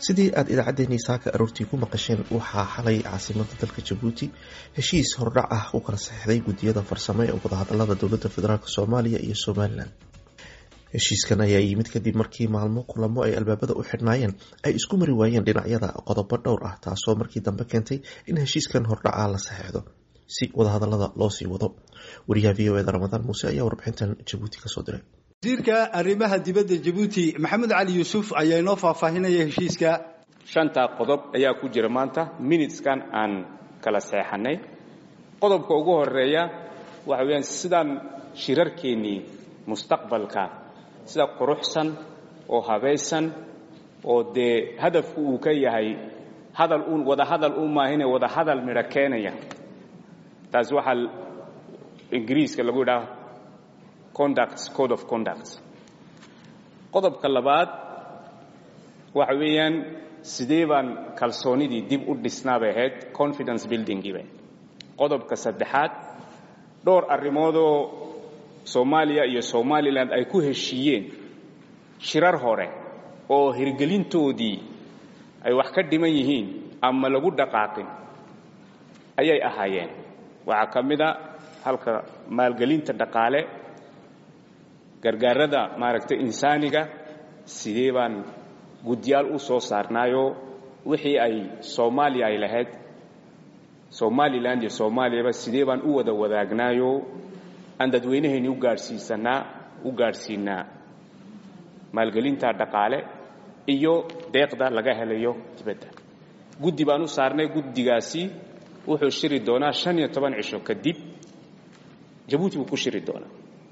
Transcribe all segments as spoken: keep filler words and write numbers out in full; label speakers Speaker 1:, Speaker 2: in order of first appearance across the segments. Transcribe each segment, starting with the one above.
Speaker 1: sidii aad idaacaddeenii saaka aroortii ku maqasheen waxaa xalay caasimada dalka Jabuuti heshiis hordhac ah u kala saxday gudiyada farsamo ee wadahadalada dowladda federaalk Soomaaliya iyo Somaliland. heshiiskan ayaa yimid kadib markii maalmo kulamo ay albaabada u xidhnaayeen ay isku mari waayeen dhinacyada qodobo dhowr ah, taasoo markii dambe keentay in heshiiskan hordhaca la saxeexdo si wadahadalada loo sii wado. wariyaha v o e da Ramadaan Muuse ayaa warbixintan Jabuuti ka soo diray.
Speaker 2: wasiirka arrimaha dibadda Jabuuti Maxamed Cali Yuusuf ayaa inoo faahfaahinaya heshiiska.
Speaker 3: shanta qodob ayaa ku jira maanta minuteskan aan kala saxeexnay. qodobka ugu horeeya waxa weeyaan sidaan shirarkeeni mustaqbalka sida quruxsan oo habaysan oo de hadafku uu ka yahay hadal uu wada hadal uu maahine wada hadal mira keenaya. taas waxa ingiriiska lagu yiraahdo conduct code of conduct. qodobka labaad waxa weeyaan sidee baan kalsoonidii dib u dhisnaabay ahayd confidence building gibe. qodobka saddexaad dhowr arrimood oo Soomaaliya iyo Somaliland ay ku heshiiyeen shirar hore oo hirgelintoodii ay wax ka dhiman yihiin ama lagu dhaqaaqin ayay ahaayeen. waxa kamida halka maalgelinta dhaqaale, gargaarada maaragtay insaaniga, sidee baan guddiyaal u soo saarnaayo wixii ay Soomaaliya ay lahayd Somaliland iyo Soomaaliyaba sidee baan u wada wadaagnaayo aan dadweynaheeni u gaarsiisanaa u gaarsiinaa maalgelinta dhaqaale iyo deeqda laga helayo dibadda. guddi baan u saarnay. guddigaasi wuxuu shiri doonaa shan iyo toban cisho kadib Jabuuti uu ku shiri doonaa.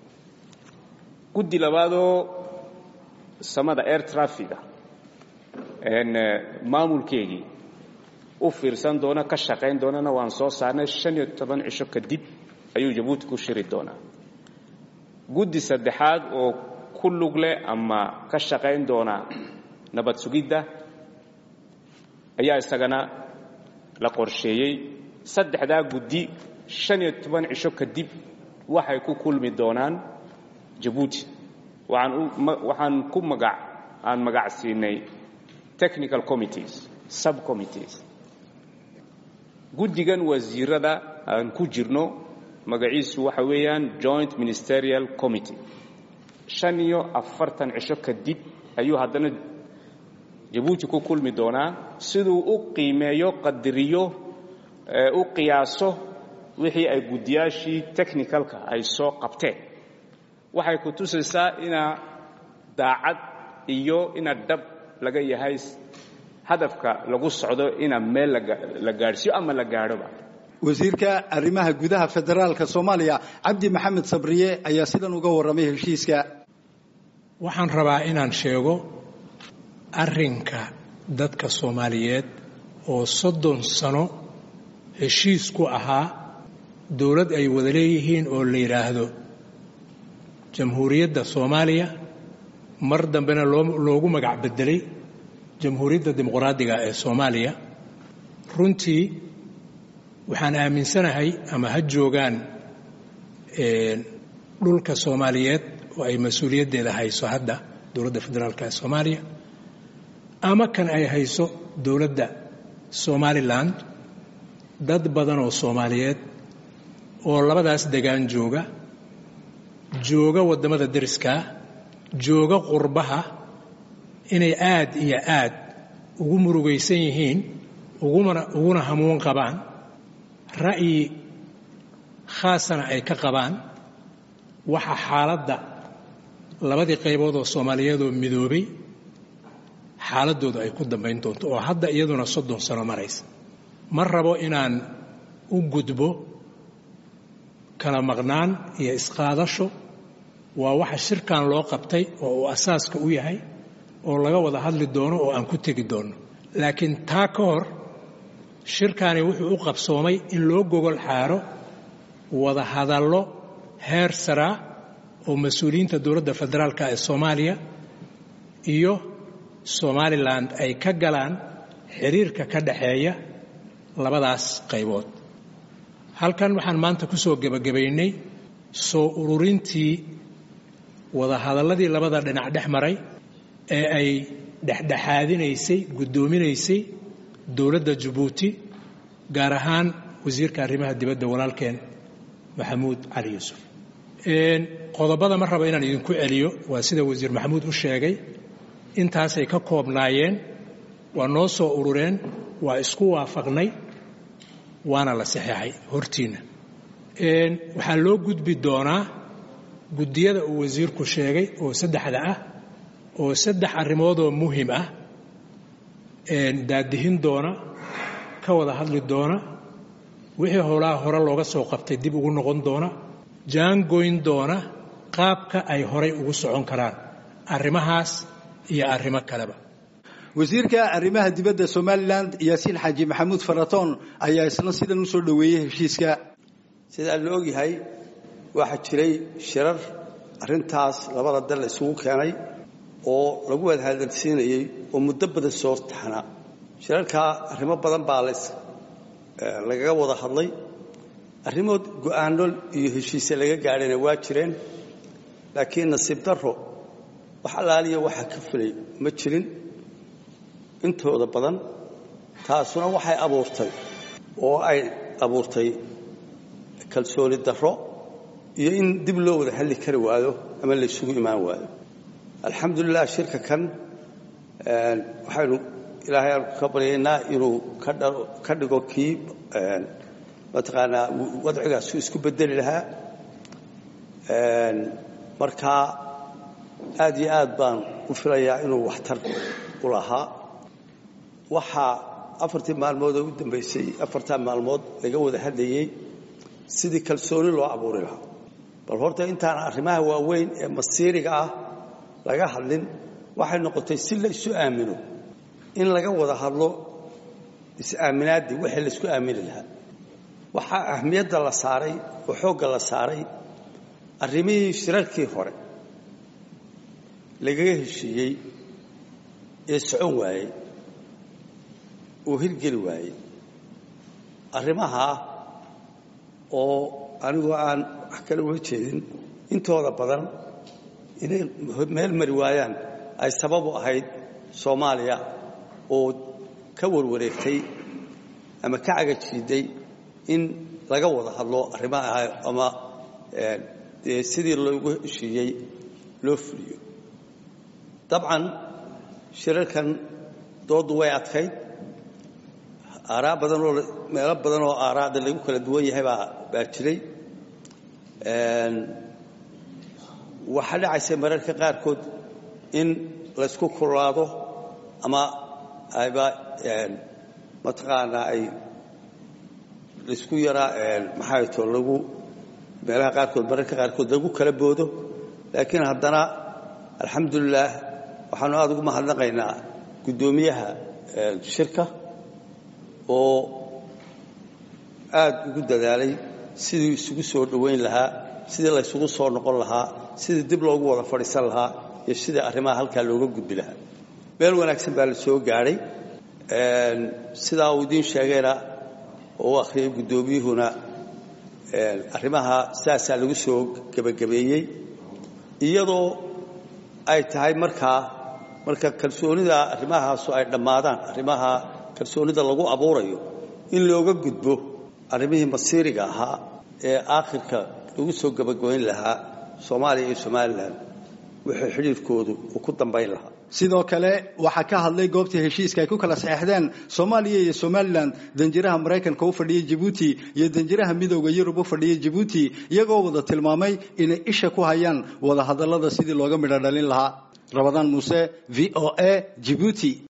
Speaker 3: guddi labaadoo samada air traffic een maamulkeegii u fiirsan doona ka shaqayn doonana waan soo saarnay. shan iyo toban cisho kadib ayuu Jabuuti ku shiri doonaa. guddi saddexaad oo ku lug leh ama ka shaqayn doona nabad sugidda ayaa isagana la qorsheeyay. saddexdaa guddi shan iyo toban cisho kadib waxay ku kulmi doonaan Jabuuti. waxaan waxaan ku magac aan magac siinay technical committees, subcommittees. guddigan wasiirada aan ku jirno magaciisu waxa weeyaan joint ministerial committee. shan iyo afartan cisho kadib ayuu haddana Jabuuti ku kulmi doonaa siduu u qiimeeyo qadariyo u qiyaaso wixii ay guddiyaashii technicalka ay soo qabteen. waxay ku tusaysaa ina daacad iyo ina dab laga yahay hadafka lagu socdo ina meel la gaarsiyo ama la gaadhoba.
Speaker 2: wasiirka arrimaha gudaha federaalka Soomaaliya Cabdi Maxamed Sabriye ayaa sidan uga waramay heshiiska.
Speaker 4: waxaan rabaa inaan sheego arrinka dadka Soomaaliyeed oo soddon sano heshiis ku ahaa dawlad ay wada leeyihiin oo la yiraahdo Jamhuuriyadda Soomaaliya, mar dambena loogu magac bedelay Jamhuuriyadda Dimuqraadiga ee Soomaaliya. runtii waxaan aaminsanahay ama ha joogaan dhulka Soomaaliyeed oo ay mas'uuliyaddeeda hayso hadda dawladda federaalka ee Soomaaliya ama kan ay hayso dawladda Somaliland, dad badan oo Soomaaliyeed oo labadaas degaan jooga jooga wadamada dariska jooga qurbaha inay aad iyo aad ugu murugaysan yihiin uguna uguna hamuun qabaan ra'yi khaasana ay ka qabaan waxa xaaladda labadii qaybood oo Soomaaliyeed oo midoobay xaaladooda ay ku dambeyn doonto oo hadda iyaduna soddon sano maraysa. ma rabo inaan u gudbo kala maqnaan iyo isqaadasho. waa waxa shirkan loo qabtay oo uu asaaska u yahay oo laga wada hadli doono oo aan ku tegi doono. laakiin taa ka hor shirkani wuxuu u qabsoomay in loo gogol xaaro wada hadallo heer sare oo mas'uuliyiinta dawladda federaalka ee Soomaaliya iyo Somaliland ay ka galaan xiriirka ka dhaxeeya labadaas qaybood. halkan waxaan maanta ku soo gabagabaynay soo ururintii wada hadalladii labada dhinac dhex maray ee ay dhexdhexaadinaysay guddoominaysay dowladda Djibouti gaar ahaan wasiirka arrimaha dibadda walaalkeen Maxamuud Cali Yuusuf een qodobada ma raba inaan idinku celiyo waa sida wasiir Maxamuud u sheegay intaas ay ka koobnaayeen waa noo soo urureen waa isku waafaqnay waana la saxeexay hortiina een waxa loo gudbi doonaa guddiyada uu wasiirku sheegay oo saddexda ah oo saddex arrimood oo muhiim ah een daadihin doona ka wada hadli doona wixii howlaha hore looga soo qabtay dib ugu noqon doona jaan goyn doona qaabka ay horay ugu socon karaan arrimahaas iyo arrimo kaleba
Speaker 2: wasiirka arrimaha dibadda Somaliland Yaasiin Xaaji Maxamuud Faratoon ayaa isna sidan u soo dhaweeyay heshiiska
Speaker 5: sida la og yahay waxa jiray shirar arintaas labada dal isugu keenay oo lagu wada hadalsiinayay oo muddo badan soo taxana shirarka arrimo badan baa la laga wada hadlay arrimo go'aano iyo heshiisyo laga gaadhay waa jireen laakiin nasiib darro waxa laaliya waxa ka fulay ma jirin intooda badan taasuna waxay abuurtay oo ay abuurtay kalsooni darro iyo in dib loo wada xalli kari waayo ama la isugu imaan waayo alxamdulillah shirka kan een waxaanu ilaahay ka baryaynaa inuu ka dhigo kii een mataqaana wadcigaas isku bedeli lahaa een marka aad iyo aad baan u filayaa inuu waxtar u lahaa waxa afartii maalmood oo u dambeysay afarta maalmood laga wada hadlayay sidii kalsooni loo abuuri lahaa bal horta intaan arrimaha waaweyn ee masiiriga ah laga hadlin waxay noqotay si la isu aamino in laga wada hadlo is-aaminaadii wixii la isku aamini lahaa waxa ahmiyadda la saaray oo xoogga la saaray arrimihii shirarkii hore laga heshiiyey ee socon waayey oo hirgeli waayey arrimaha oo anigu aan wax kale uga jeedin intooda badan inay meel mari waayaan ay sabab u ahayd Soomaaliya oo ka warwareegtay ama ka cagajiiday in laga wada hadlo arrimaha ama ee sidii loogu heshiiyey loo fuliyo dabcan shirarkan doodu way adkayd aaraa badan oo meelo badan oo aaraada lagu kala duwan yahay baa baa jiray een waxa dhacaysa mararka qaar kood in la isku kulaado ama ayba een mataqaana ay isku yara een maxay too lagu meelaha qaar kood mararka qaar kood lagu kala boodo laakiin haddana alxamdulillah waxaanu aad ugu mahadnaqaynaa gudoomiyaha shirka oo aad ugu dadaalay sidii isugu soo dhaweyn lahaa sidii la isugu soo noqon lahaa sidii dib loogu wada fadhiisan lahaa iyo sidii arrimaha halka looga gudbi lahaa meel wanaagsan baa la soo gaaray een sida uu idin sheegayna oo akhriyay gudoomiyuhuna een arrimaha saasa lagu soo gabagabeeyay iyadoo ay tahay markaa marka kalsoonida arrimahaas ay dhamaadaan arrimaha kalsoonida lagu abuurayo in looga gudbo arrimihii masiiriga ahaa ee aakhirka lagu soo gabagabeyn lahaa Soomaaliya iyo Somaliland wixii xiriirkoodu ku dambeyn lahaa
Speaker 2: sidoo kale waxa ka hadlay goobta heshiiska ay ku kala saxeexdeen Soomaaliya iyo Somaliland danjiraha Mareykanka u fadhiyay Djibouti iyo danjiraha midowga Yurub u fadhiyay Djibouti iyagoo wada tilmaamay in isha ku hayaan wada hadallada sidii looga midho dhalin lahaa Ramadan Muuse V O A Djibouti